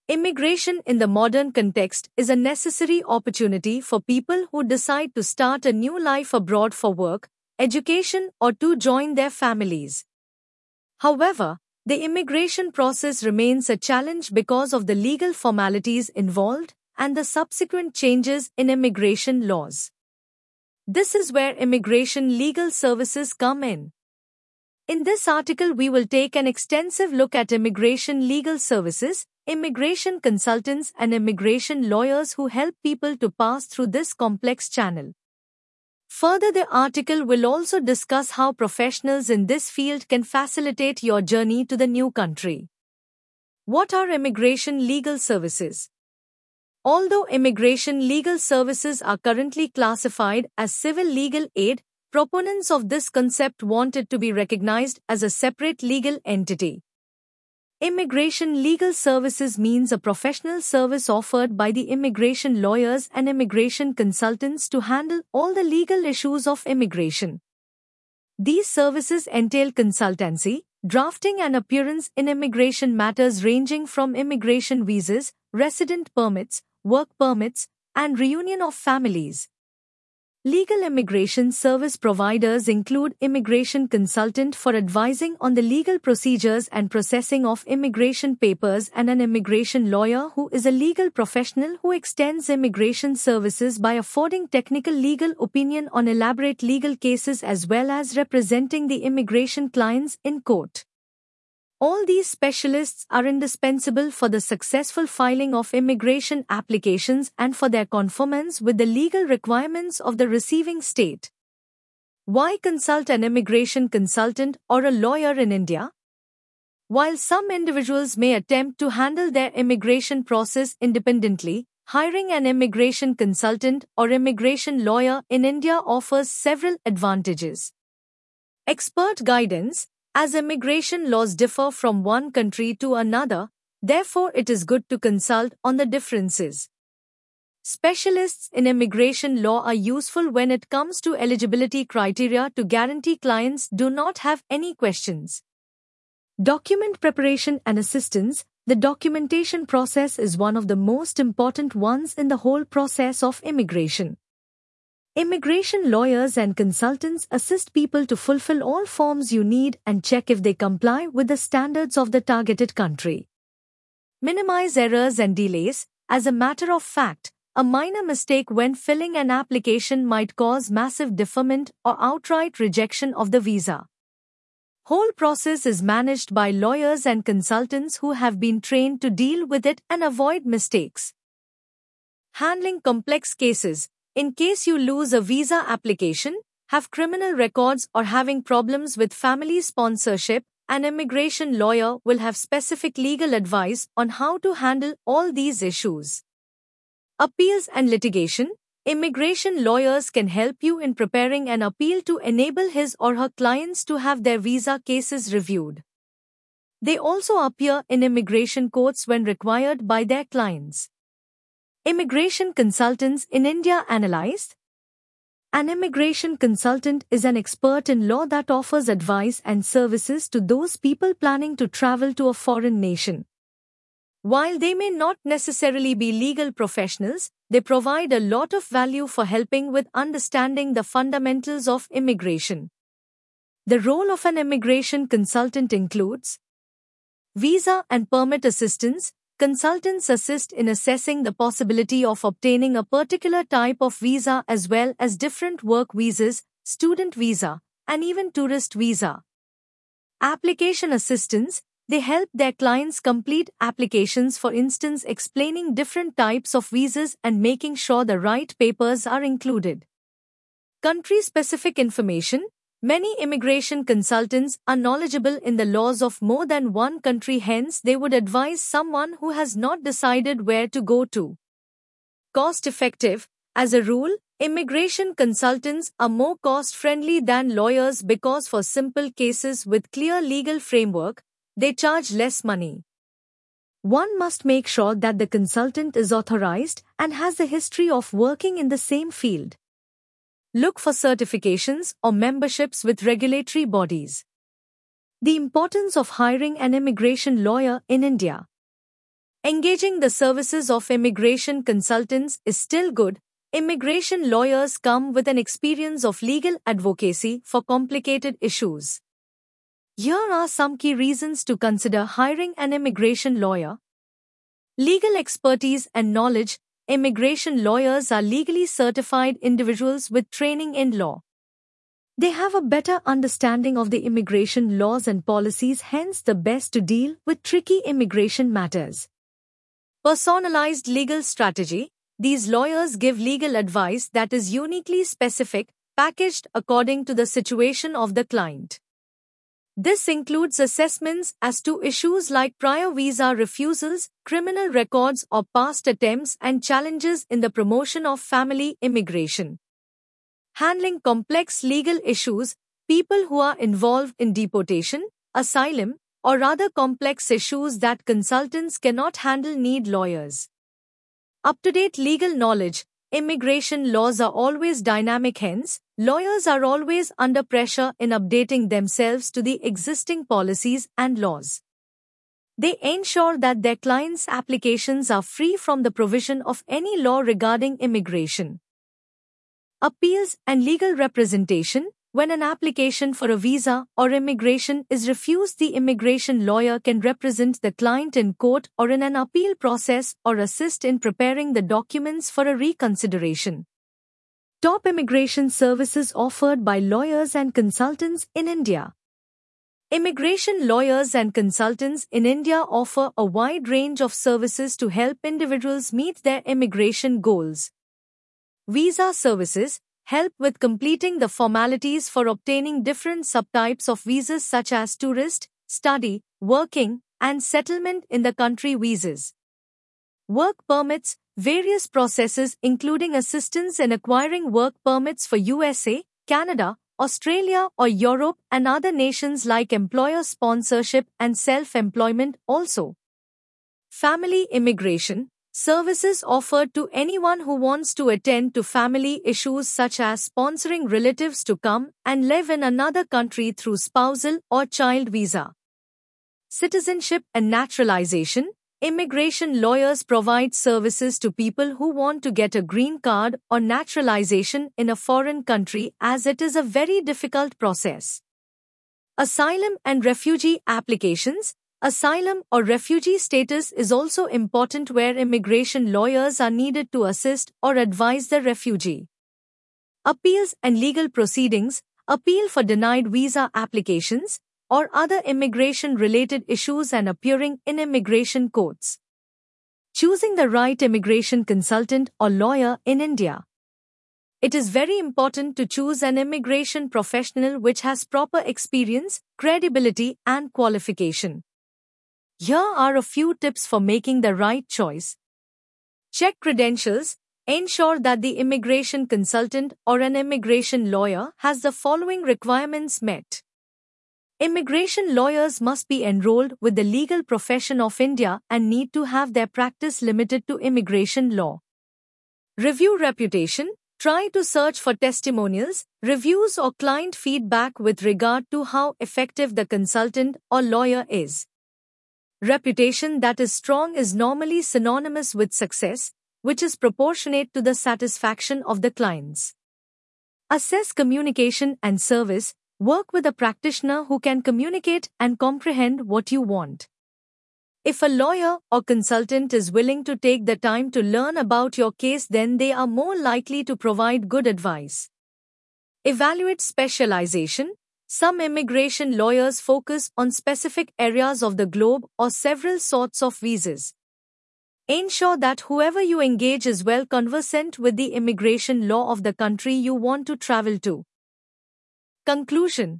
Immigration in the modern context is a necessary opportunity for people who decide to start a new life abroad for work, education, or to join their families. However, the immigration process remains a challenge because of the legal formalities involved and the subsequent changes in immigration laws. This is where immigration legal services come in. In this article, we will take an extensive look at immigration legal services, immigration consultants, and immigration lawyers who help people to pass through this complex channel. Further, the article will also discuss how professionals in this field can facilitate your journey to the new country. What are immigration legal services? Although immigration legal services are currently classified as civil legal aid, proponents of this concept want it to be recognized as a separate legal entity. Immigration legal services means a professional service offered by the immigration lawyers and immigration consultants to handle all the legal issues of immigration. These services entail consultancy, drafting, and appearance in immigration matters ranging from immigration visas, resident permits, work permits, and reunion of families. Legal immigration service providers include immigration consultant for advising on the legal procedures and processing of immigration papers, and an immigration lawyer who is a legal professional who extends immigration services by affording technical legal opinion on elaborate legal cases as well as representing the immigration clients in court. All these specialists are indispensable for the successful filing of immigration applications and for their conformance with the legal requirements of the receiving state. Why consult an immigration consultant or a lawyer in India? While some individuals may attempt to handle their immigration process independently, hiring an immigration consultant or immigration lawyer in India offers several advantages. Expert guidance. As immigration laws differ from one country to another, therefore it is good to consult on the differences. Specialists in immigration law are useful when it comes to eligibility criteria to guarantee clients do not have any questions. Document preparation and assistance. The documentation process is one of the most important ones in the whole process of immigration. Immigration lawyers and consultants assist people to fulfill all forms you need and check if they comply with the standards of the targeted country. Minimize errors and delays. As a matter of fact, a minor mistake when filling an application might cause massive deferment or outright rejection of the visa. Whole process is managed by lawyers and consultants who have been trained to deal with it and avoid mistakes. Handling complex cases. In case you lose a visa application, have criminal records, or having problems with family sponsorship, an immigration lawyer will have specific legal advice on how to handle all these issues. Appeals and litigation. Immigration lawyers can help you in preparing an appeal to enable his or her clients to have their visa cases reviewed. They also appear in immigration courts when required by their clients. Immigration consultants in India analyzed. An immigration consultant is an expert in law that offers advice and services to those people planning to travel to a foreign nation. While they may not necessarily be legal professionals, they provide a lot of value for helping with understanding the fundamentals of immigration. The role of an immigration consultant includes visa and permit assistance. Consultants assist in assessing the possibility of obtaining a particular type of visa as well as different work visas, student visa, and even tourist visa. Application assistance. They help their clients complete applications, for instance, explaining different types of visas and making sure the right papers are included. Country-specific information. Many immigration consultants are knowledgeable in the laws of more than one country, hence they would advise someone who has not decided where to go to. Cost-effective. As a rule, immigration consultants are more cost-friendly than lawyers because for simple cases with clear legal framework, they charge less money. One must make sure that the consultant is authorized and has a history of working in the same field. Look for certifications or memberships with regulatory bodies. The importance of hiring an immigration lawyer in India. Engaging the services of immigration consultants is still good. Immigration lawyers come with an experience of legal advocacy for complicated issues. Here are some key reasons to consider hiring an immigration lawyer. Legal expertise and knowledge. Immigration lawyers are legally certified individuals with training in law. They have a better understanding of the immigration laws and policies, hence the best to deal with tricky immigration matters. Personalized legal strategy. These lawyers give legal advice that is uniquely specific, packaged according to the situation of the client. This includes assessments as to issues like prior visa refusals, criminal records or past attempts, and challenges in the promotion of family immigration. Handling complex legal issues. People who are involved in deportation, asylum, or other complex issues that consultants cannot handle need lawyers. Up-to-date legal knowledge. Immigration laws are always dynamic, hence, lawyers are always under pressure in updating themselves to the existing policies and laws. They ensure that their clients' applications are free from the provision of any law regarding immigration. Appeals and legal representation. When an application for a visa or immigration is refused, the immigration lawyer can represent the client in court or in an appeal process or assist in preparing the documents for a reconsideration. Top immigration services offered by lawyers and consultants in India. Immigration lawyers and consultants in India offer a wide range of services to help individuals meet their immigration goals. Visa services help with completing the formalities for obtaining different subtypes of visas such as tourist, study, working, and settlement in the country visas. Work permits, various processes including assistance in acquiring work permits for USA, Canada, Australia or Europe and other nations, like employer sponsorship and self-employment also. Family immigration. Services offered to anyone who wants to attend to family issues such as sponsoring relatives to come and live in another country through spousal or child visa. Citizenship and naturalization. Immigration lawyers provide services to people who want to get a green card or naturalization in a foreign country, as it is a very difficult process. Asylum and refugee applications. Asylum or refugee status is also important, where immigration lawyers are needed to assist or advise the refugee. Appeals and legal proceedings. Appeal for denied visa applications or other immigration-related issues and appearing in immigration courts. Choosing the right immigration consultant or lawyer in India. It is very important to choose an immigration professional which has proper experience, credibility, and qualification. Here are a few tips for making the right choice. Check credentials. Ensure that the immigration consultant or an immigration lawyer has the following requirements met. Immigration lawyers must be enrolled with the legal profession of India and need to have their practice limited to immigration law. Review reputation. Try to search for testimonials, reviews or client feedback with regard to how effective the consultant or lawyer is. Reputation that is strong is normally synonymous with success, which is proportionate to the satisfaction of the clients. Assess communication and service. Work with a practitioner who can communicate and comprehend what you want. If a lawyer or consultant is willing to take the time to learn about your case, then they are more likely to provide good advice. Evaluate specialization. Some immigration lawyers focus on specific areas of the globe or several sorts of visas. Ensure that whoever you engage is well conversant with the immigration law of the country you want to travel to. Conclusion.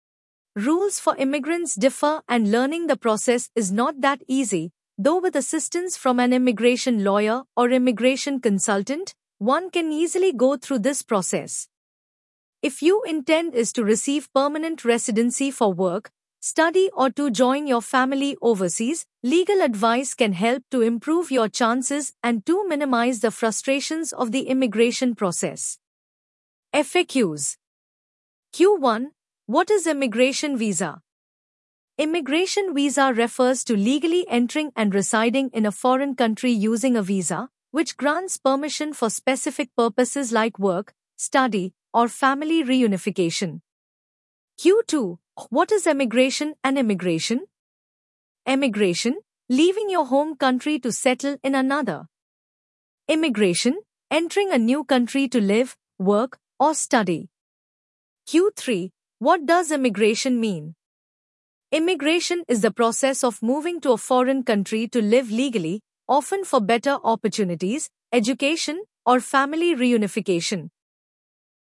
Rules for immigrants differ and learning the process is not that easy, though with assistance from an immigration lawyer or immigration consultant, one can easily go through this process. If your intent is to receive permanent residency for work, study or to join your family overseas, legal advice can help to improve your chances and to minimize the frustrations of the immigration process. FAQs. Q1. What is immigration visa? Immigration visa refers to legally entering and residing in a foreign country using a visa, which grants permission for specific purposes like work, study, or family reunification. Q2. What is emigration and immigration? Emigration, leaving your home country to settle in another. Immigration, entering a new country to live, work, or study. Q3. What does immigration mean? Immigration is the process of moving to a foreign country to live legally, often for better opportunities, education, or family reunification.